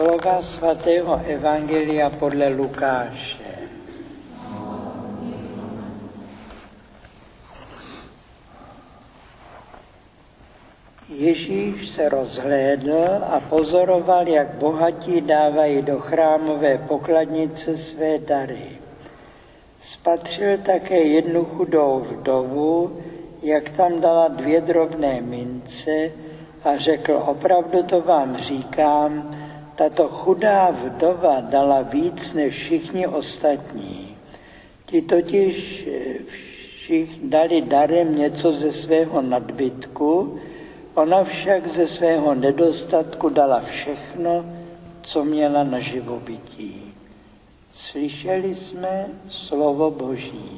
Slova svatého Evangelia podle Lukáše. Ježíš se rozhlédl a pozoroval, jak bohatí dávají do chrámové pokladnice své dary. Spatřil také jednu chudou vdovu, jak tam dala 2 drobné mince a řekl, opravdu to vám říkám, tato chudá vdova dala víc než všichni ostatní. Ti totiž všichni dali darem něco ze svého nadbytku, ona však ze svého nedostatku dala všechno, co měla na živobytí. Slyšeli jsme slovo Boží.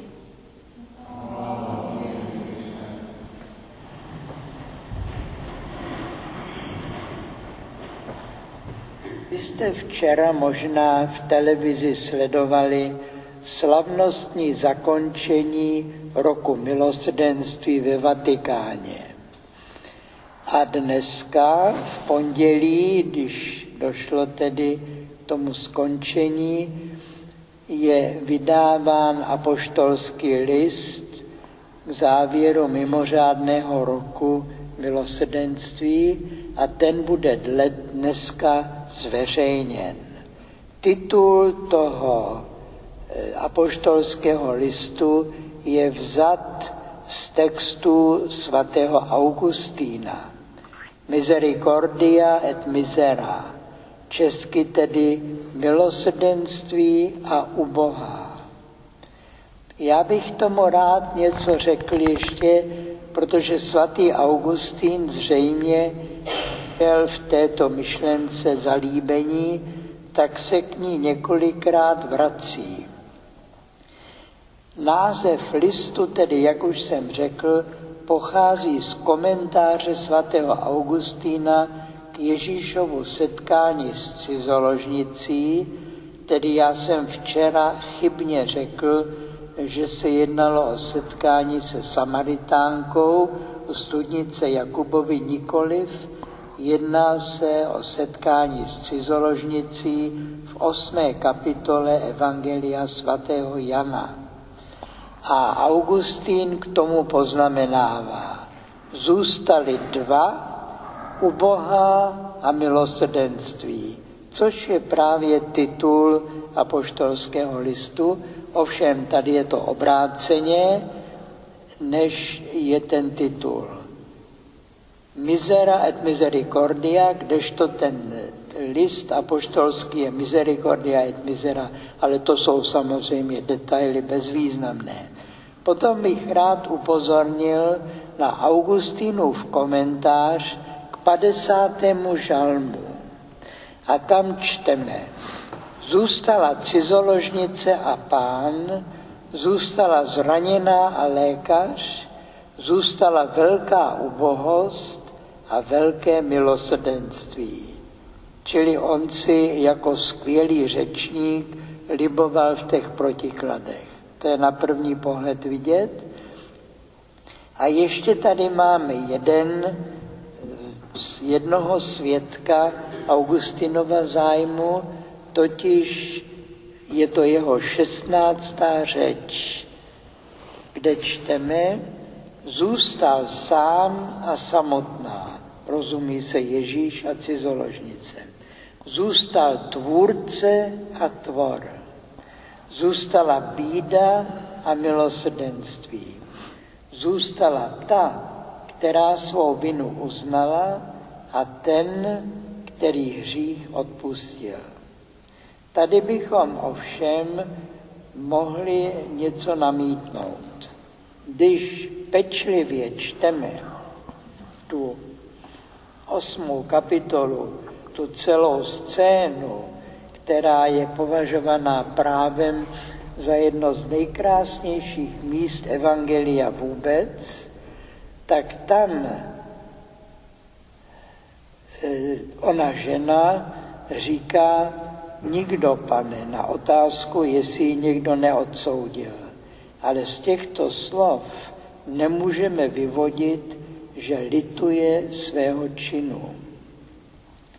Vy jste včera možná v televizi sledovali slavnostní zakončení roku milosrdenství ve Vatikáně. A dneska, v pondělí, když došlo tedy k tomu skončení, je vydáván apoštolský list k závěru mimořádného roku milosrdenství a ten bude dneska zveřejněn. Titul toho apoštolského listu je vzat z textu svatého Augustína. Misericordia et misera, česky tedy milosrdenství a ubohá. Já bych tomu rád něco řekl ještě, protože svatý Augustín zřejmě měl v této myšlence zalíbení, tak se k ní několikrát vrací. Název listu, tedy jak už jsem řekl, pochází z komentáře svatého Augustína k Ježíšovu setkání s cizoložnicí, tedy já jsem včera chybně řekl, že se jednalo o setkání se Samaritánkou u studnice Jakubovi nikoliv, jedná se o setkání s cizoložnicí v 8. kapitole Evangelia svatého Jana. A Augustín k tomu poznamenává. Zůstali 2, ubohá a milosrdenství, což je právě titul apoštolského listu, ovšem tady je to obráceně, než je ten titul. Misera et misericordia, kdežto ten list apoštolský je misericordia et misera, ale to jsou samozřejmě detaily bezvýznamné. Potom bych rád upozornil na Augustínův komentář k 50. žalmu. A tam čteme, zůstala cizoložnice a pán, zůstala zraněná a lékař, zůstala velká ubohost a velké milosrdenství. Čili on si jako skvělý řečník liboval v těch protikladech. To je na první pohled vidět. A ještě tady máme jednoho svědka Augustinova zájmu, totiž je to jeho 16. řeč, kde čteme, zůstal sám a samotná, rozumí se Ježíš a cizoložnice. Zůstal tvůrce a tvor. Zůstala bída a milosrdenství. Zůstala ta, která svou vinu uznala a ten, který hřích odpustil. Tady bychom ovšem mohli něco namítnout. Když pečlivě čteme tu 8. kapitolu, tu celou scénu, která je považovaná právem za jedno z nejkrásnějších míst Evangelia vůbec, tak tam ona žena říká, nikdo, pane, na otázku, jestli ji někdo neodsoudil. Ale z těchto slov nemůžeme vyvodit, že lituje svého činu.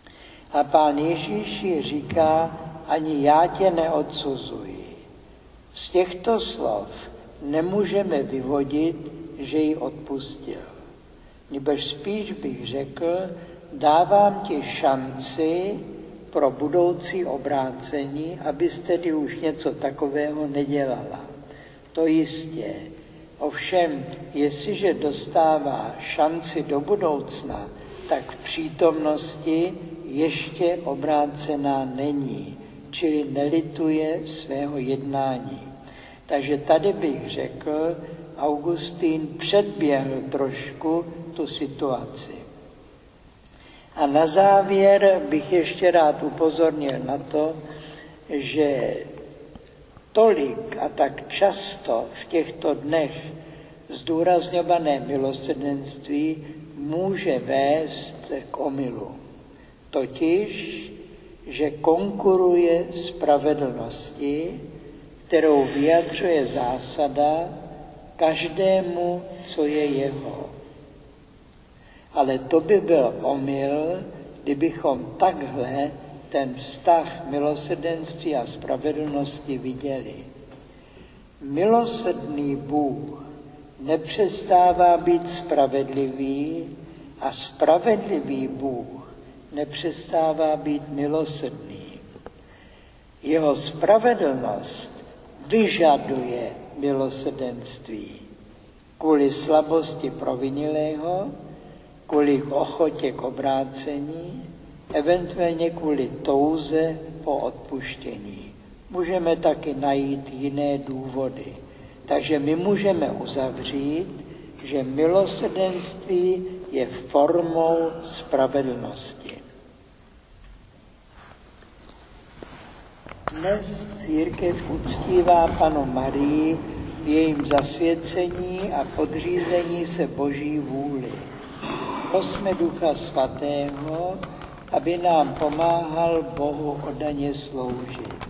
A Pán Ježíš jí říká, ani já tě neodsuzuji. Z těchto slov nemůžeme vyvodit, že ji odpustil. Nebož spíš bych řekl, dávám ti šanci pro budoucí obrácení, abys tedy už něco takového nedělala. To jistě. Ovšem, jestliže dostává šanci do budoucna, tak v přítomnosti ještě obrácená není, čili nelituje svého jednání. Takže tady bych řekl, Augustín předběhl trošku tu situaci. A na závěr bych ještě rád upozornil na to, že tolik a tak často v těchto dnech zdůrazňované milosrdenství může vést k omylu. Totiž, že konkuruje spravedlnosti, kterou vyjadřuje zásada každému, co je jeho. Ale to by byl omyl, kdybychom takhle ten vztah milosrdenství a spravedlnosti viděli. Milosrdný Bůh nepřestává být spravedlivý a spravedlivý Bůh nepřestává být milosrdný. Jeho spravedlnost vyžaduje milosrdenství kvůli slabosti provinilého, kvůli ochotě k obrácení, eventuálně kvůli touze po odpuštění. Můžeme taky najít jiné důvody. Takže my můžeme uzavřít, že milosrdenství je formou spravedlnosti. Dnes církev uctívá Pannu Marii v jejím zasvěcení a podřízení se Boží vůli. Prosme Ducha Svatého, aby nám pomáhal Bohu oddaně sloužit.